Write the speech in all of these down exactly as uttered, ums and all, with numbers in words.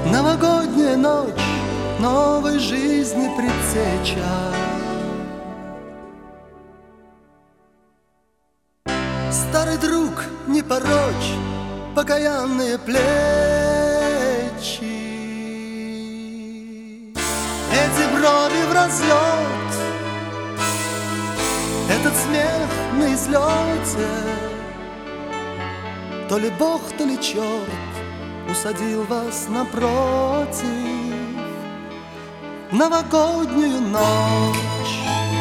Новогодняя ночь новой жизни предтеча. Старый друг, не порочь покаянные плечи. Эти брови в разлет, этот смех на излете. То ли Бог, то ли черт усадил вас напротив новогоднюю ночь.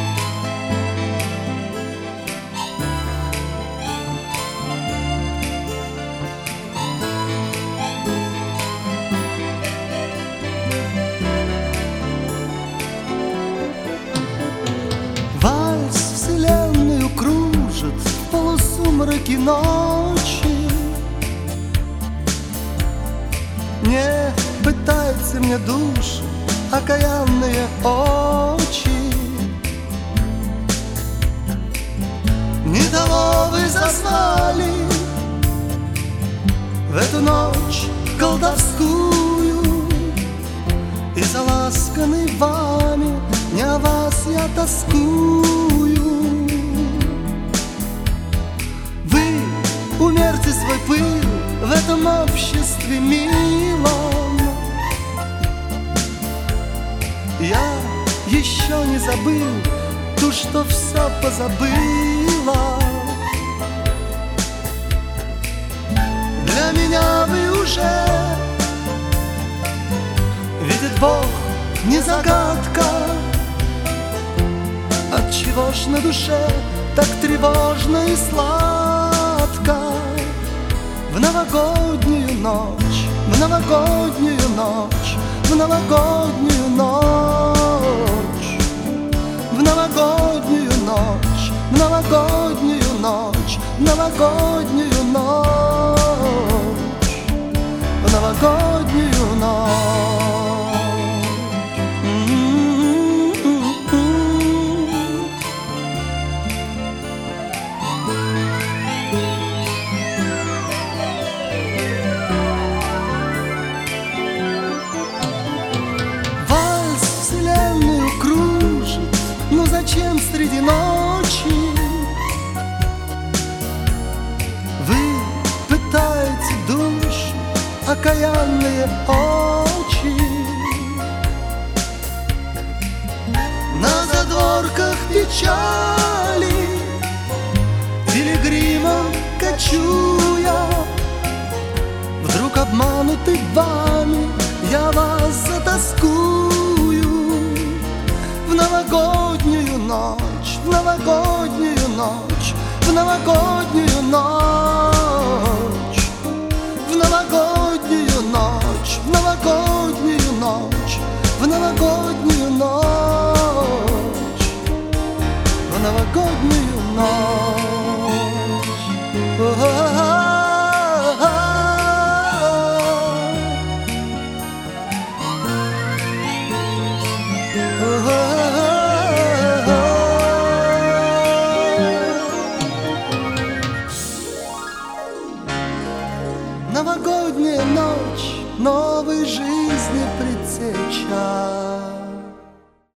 Вальс вселенную кружит в полусумраке ночи. Не пытайте мне душу окаянные очи. Не того вы зазвали в эту ночь колдовскую, и заласканный вами не о вас я тоскую. Вы умерьте свой пыл в этом обществе милом. Я еще не забыл ту, что все позабыла. Для меня вы уже, видит Бог, не загадка. Отчего ж на душе так тревожно и сладко? В новогоднюю ночь, в новогоднюю ночь, в новогоднюю ночь, в новогоднюю ночь, в новогоднюю ночь, в новогоднюю ночь, в новогоднюю ночь. Зачем среди ночи вы пытаете душу окаянные очи? На задворках печали пилигримом кочуя, вдруг обманутый вами я вас затаскую. В новогоднюю ночь, в новогоднюю ночь, в новогоднюю ночь,